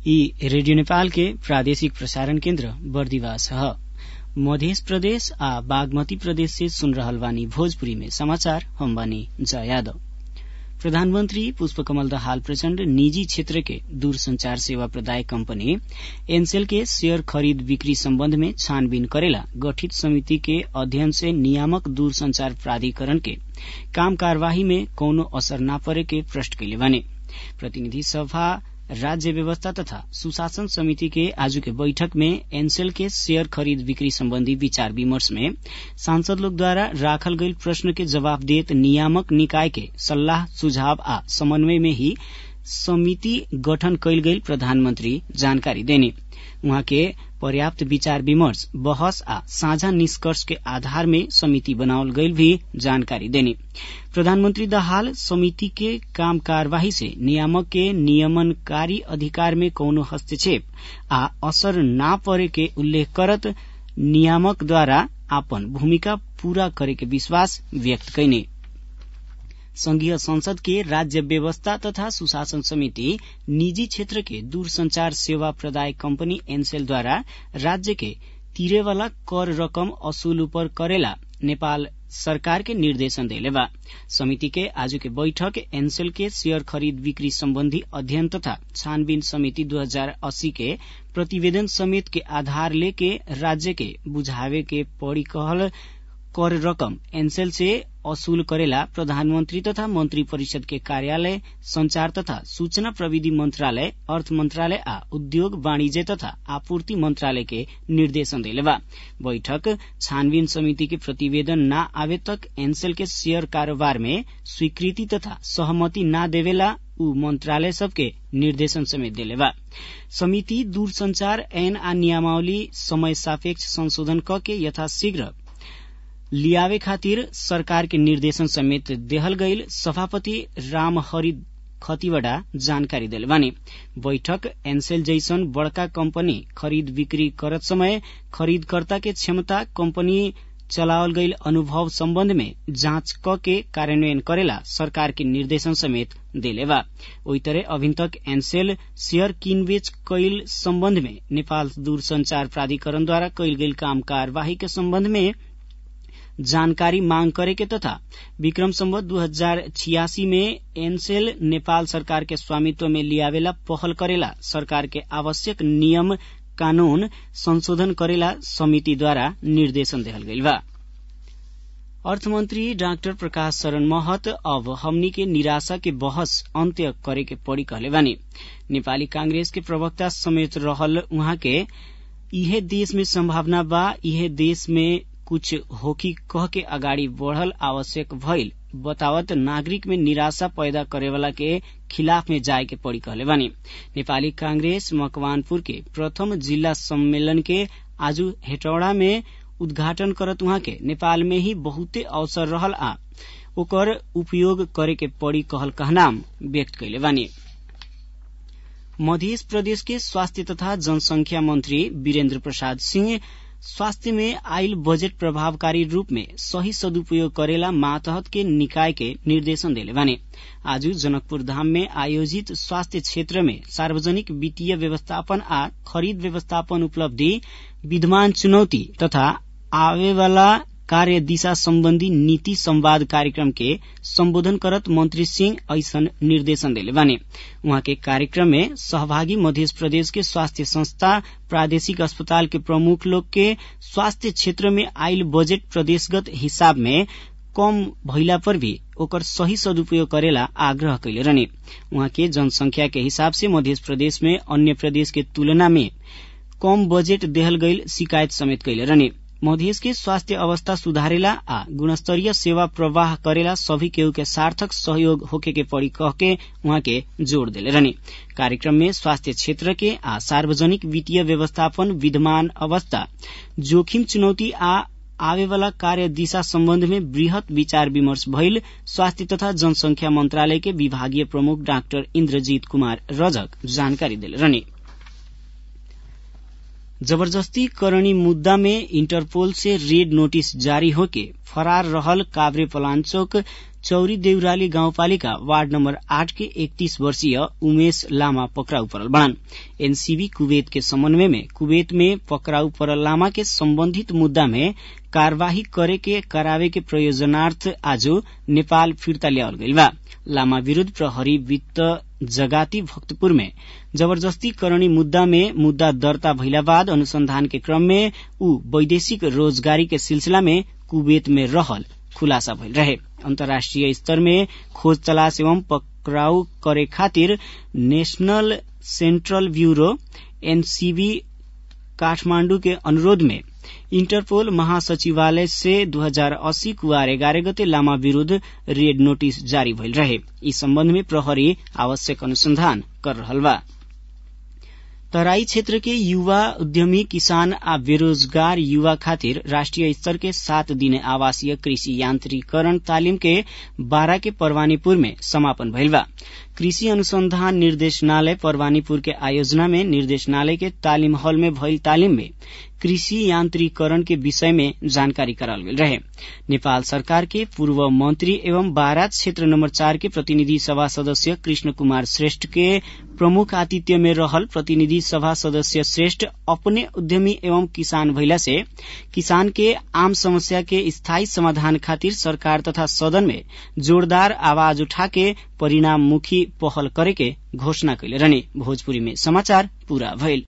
ई रेडियो नेपाल के प्रादेशिक प्रसारण केन्द्र बर्दिवास ह। मध्य प्रदेश आ बागमती प्रदेश से सुन रहल बानी भोजपुरी में समाचार। हम बानी जया यादव। प्रधानमंत्री पुष्पकमल दाहाल प्रचण्ड निजी क्षेत्र के दूरसंचार सेवा प्रदायक कंपनी एनसेल के शेयर खरीद बिक्री सम्बन्ध में छानबीन करेला गठित समिति के अध्ययन से नियामक दूरसंचार प्राधिकरण के काम कार्यवाही में कौनो असर न परे के प्रश्न कैले बाने। प्रतिनिधि सभा राज्य व्यवस्था तथा सुशासन समिति के आज के बैठक में एनसेल के शेयर खरीद बिक्री सम्बन्धी विचार विमर्श में सांसद लोग द्वारा राखल गईल प्रश्न के जवाब देत नियामक निकाय के सल्लाह सुझाव आ समन्वय में ही समिति गठन कैल गईल प्रधानमंत्री जानकारी देने। उहाँ के पर्याप्त विचार विमर्श बहस आ साझा निष्कर्ष के आधार में समिति बनावल गईल भी जानकारी देने। प्रधानमंत्री दाहाल समिति के काम कार्यवाही से नियामक के नियमनकारी अधिकार में कौनो हस्तक्षेप आ असर न परे के उल्लेख करत नियामक द्वारा आपन भूमिका पूरा करे के विश्वास व्यक्त कैने। संघीय संसद के राज्य व्यवस्था तथा सुशासन समिति निजी क्षेत्र के दूरसंचार सेवा प्रदायक कंपनी एनसेल द्वारा राज्य के तिरे वाला कर रकम असूल ऊपर करेला नेपाल सरकार के निर्देशन देले बा। समिति के आज के बैठक एनसेल के शेयर खरीद बिक्री सम्बन्धी अध्ययन तथा छानबीन समिति 2080 के प्रतिवेदन समेत के आधार लेके राज्य के बुझावे के पड़ी कहल कर रकम एनसेल से असूल करेला प्रधानमंत्री तथा मंत्री परिषद के कार्यालय संचार तथा सूचना प्रविधि मंत्रालय अर्थ मंत्रालय आ उद्योग वाणिज्य तथा आपूर्ति मंत्रालय के निर्देशन देले बा। बैठक छानबीन समिति के प्रतिवेदन न आवे तक एनसेल के शेयर कारोबार में स्वीकृति तथा सहमति न देवेला उ मंत्रालय सबके निर्देशन समेत देले बा। समिति दूरसंचार ऐन आ नियमावली समय सापेक्ष संशोधन क के यथाशीघ्र लियावे खातिर सरकार के निर्देशन समेत देहल गईल सभापति रामहरि खतिवड़ा जानकारी देले बानी। बैठक एनसेल जैसन बड़का कंपनी खरीद बिक्री करत समय खरीदकर्ता के क्षमता कंपनी चलावल गईल अनुभव सम्बन्ध में जांच क के कार्यान्वयन करेला सरकार के निर्देशन समेत देले बा। ओई तरह अभिन तक एनसेल शेयर किनबेच कैल सम्बन्ध में नेपाल दूरसंचार प्राधिकरण द्वारा कैल गईल काम कार्यवाही के सम्बन्ध में जानकारी मांग करे के तथा विक्रम संवत 2086 में एनसेल नेपाल सरकार के स्वामित्व में लियावेला पहल करेला सरकार के आवश्यक नियम कानून संशोधन करेला समिति द्वारा निर्देशन देहल गईल बा। अर्थमंत्री डाक्टर प्रकाश शरण महत अब हमनी के निराशा के बहस अंत्य करे के पड़ी कहले बानी। नेपाली कांग्रेस के प्रवक्ता समेत रहल उहाँ के इहे देश में संभावना बा, इहे देश में कुछ होकी कह के अगाडि बढ़ल आवश्यक भइल बतावत नागरिक में निराशा पैदा करेवाला के खिलाफ में जाए के पड़ी कहले बानी। नेपाली कांग्रेस मकवानपुर के प्रथम जिला सम्मेलन के आज हेटौड़ा में उद्घाटन करत उहाँ के नेपाल में ही बहुते अवसर रहल आ ओकर उपयोग करे के पड़ी कहल कहनाम व्यक्त कैले बानी। मध्य प्रदेश के स्वास्थ्य तथा जनसंख्या मंत्री वीरेन्द्र प्रसाद सिंह स्वास्थ्य में आइल बजट प्रभावकारी रूप में सही सदुपयोग करेला मातहत के निकाय के निर्देशन देले बाने। आज जनकपुर धाम में आयोजित स्वास्थ्य क्षेत्र में सार्वजनिक वित्तीय व्यवस्थापन आ खरीद व्यवस्थापन उपलब्धि विद्यमान चुनौती तथा आवेवाला कार्य दिशा सम्बन्धी नीति संवाद कार्यक्रम के सम्बोधन करत मंत्री सिंह ऐसन निर्देशन देले बाने। उहाँ के कार्यक्रम में सहभागी मध्य प्रदेश के स्वास्थ्य संस्था प्रादेशिक अस्पताल के प्रमुख लोग के स्वास्थ्य क्षेत्र में आइल बजट प्रदेशगत हिसाब में कम भइला पर भी ओकर सही सदुपयोग करेला आग्रह कैले रहने। उहाँ के जनसंख्या के हिसाब से मध्य प्रदेश में अन्य प्रदेश के तुलना में कम बजट देहल गईल शिकायत समेत कैले रहने। मधेश के स्वास्थ्य अवस्था सुधारेला आ गुणस्तरीय सेवा प्रवाह करेला सभी केहू के सार्थक सहयोग होके के पड़ी कह के उहाँ के जोड़ देले रहने। कार्यक्रम में स्वास्थ्य क्षेत्र के आ सार्वजनिक वित्तीय व्यवस्थापन विद्यमान अवस्था जोखिम चुनौती आ आवेवाला कार्य दिशा सम्बन्ध में वृहत विचार विमर्श भइल स्वास्थ्य तथा जनसंख्या मंत्रालय के विभागीय प्रमुख डाक्टर इन्द्रजीत कुमार रजक जानकारी देले रहने। जबरदस्ती करणी मुद्दा में इंटरपोल से रेड नोटिस जारी होके फरार रहल काभ्रे पलाञ्चोक चौरी देउराली गाउँपालिका वार्ड नम्बर 8 के 31 वर्षीय उमेश लामा पकड़ाउ परल बड़न। एनसीबी कुवेत के समन्वय में कुवेत में पकड़ाउ परल लामा के संबंधित मुद्दा में कार्यवाही करे के करावे के प्रयोजनार्थ आज नेपाल फिर्ता ल्यावल गइल बा। लामा विरूद्ध प्रहरी वित्त जगाती भक्तपुर में जबरदस्ती करणी मुद्दा में मुद्दा दर्ता भइला बाद अनुसंधान के क्रम में ऊ वैदेशिक रोजगारी के सिलसिला में कुवेत में रहल खुलासा भइल रहे। अंतर्राष्ट्रीय स्तर में खोज तलाश एवं पकड़ाउ करे खातिर national central bureau NCB Kathmandu के अनुरोध में इंटरपोल महासचिवालय से 2080 कुवार 11 गते लामा विरूद्ध रेड नोटिस जारी भइल रहे। इस संबंध में प्रहरी आवश्यक अनुसंधान कर रहल बा। तराई क्षेत्र के युवा उद्यमी किसान आ बेरोजगार युवा खातिर राष्ट्रीय स्तर के 7 दिने आवासीय कृषि यांत्रिकरण तालिम के 12 के परवानीपुर में समापन भइल बा। कृषि अनुसंधान निर्देशनालय परवानीपुर के आयोजना में निर्देशनालय के तालिम हॉल में भइल तालिम में कृषि यांत्रिकरण के विषय में जानकारी कराल गेल रहे। नेपाल सरकार के पूर्व मंत्री एवं बारात क्षेत्र नंबर 4 के प्रतिनिधि सभा सदस्य कृष्ण कुमार श्रेष्ठ के प्रमुख आतिथ्य में रहल प्रतिनिधि सभा सदस्य श्रेष्ठ अपने उद्यमी एवं किसान भइला से किसान के आम समस्या के स्थायी समाधान खातिर सरकार तथा सदन में जोरदार आवाज उठा के परिणाममुखी पहल करे के घोषणा कैले रहने। भोजपुरी में समाचार पूरा भइल।